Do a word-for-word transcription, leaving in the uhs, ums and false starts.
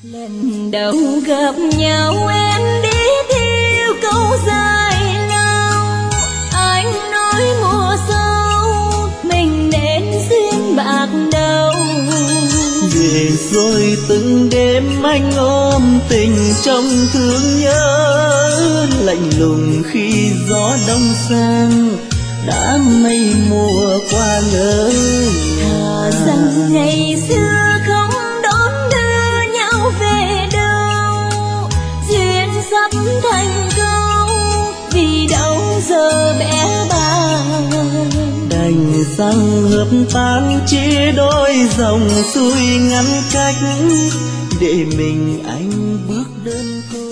Lần đầu gặp nhau em đi theo câu dài lao, anh nói mùa sau mình nên duyên bạc đầu. Về rồi từng đêm anh ôm tình trong thương nhớ, lạnh lùng khi gió đông sang đã mây mùa qua ngỡ. Thà rằng ngày xưa không đón đưa nhau về đâu, duyên sắp thành câu vì đâu giờ bé bàng. Đành rằng hợp tan chia đôi dòng xuôi ngăn cách, để mình anh bước đơn côi.